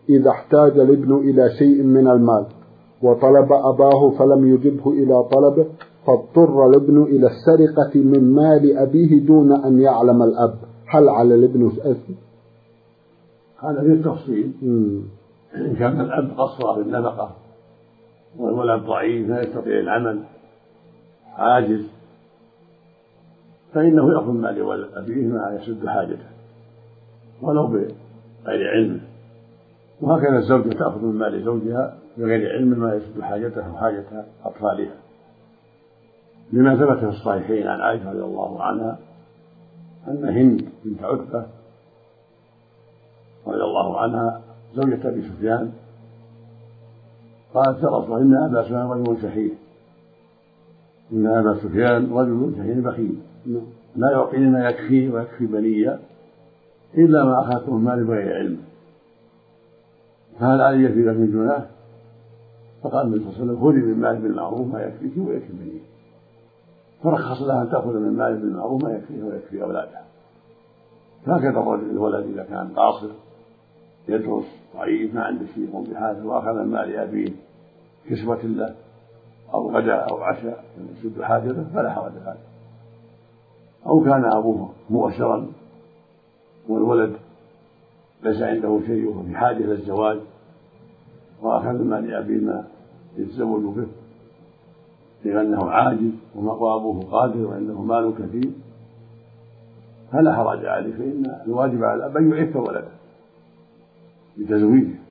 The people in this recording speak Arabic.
إذا احتاج الابن إلى شيء من المال وطلب أباه فلم يجبه إلى طلبه فاضطر الابن إلى السرقة من مال أبيه دون أن يعلم الأب، هل على الابن إثم؟ هذا فيه تفصيل. إن كان الأب قصر في النفقة والولد ضعيف لا يستطيع العمل عاجز فإنه يأخذ مال ولد أبيه ما يسد حاجته ولو بغير علم، وهكذا الزوجة تأخذ من مال زوجها بغير علم ما يسد حاجته وحاجة أطفالها، لما ثبت في الصحيحين عن عائشة رضي الله عنها أن هند بنت عتبة رضي الله عنها زوجة أبي سفيان قالت يا رسول الله إن أبا سفيان رجل شحيح، إن أبا سفيان رجل شحيح بخيل لا يعطيني ما يكفيه ويكفي بني إلا ما أخذته من مال بغير علم، فهل علي في ذلك من جناح؟ فقال النبي صلى الله عليه وسلم خذي من مال بالمعروف ما يكفيك ويكفي بنيه، فرخص لها أن تأخذ من مال بالمعروف ما يكفيه ويكفي أولادها. هكذا الرجل الولد إذا كان قاصر يدرس ضعيف ما عنده شيء يقوم بحاجه وأخذ من مال أبيه كسوة له أو غداء أو عشاء يسد حاجته فلا حرج عليه، أو كان أبوه مؤشرا والولد ليس عنده شيء وهو في حاجة إلى الزواج وأخذ من مال أبيه ما يتزوج به لأنه عاجز وأبوه قادر وعنده مال كثير فلا حرج عليه، فإن الواجب على الأب أن يعف ولده بتزويجه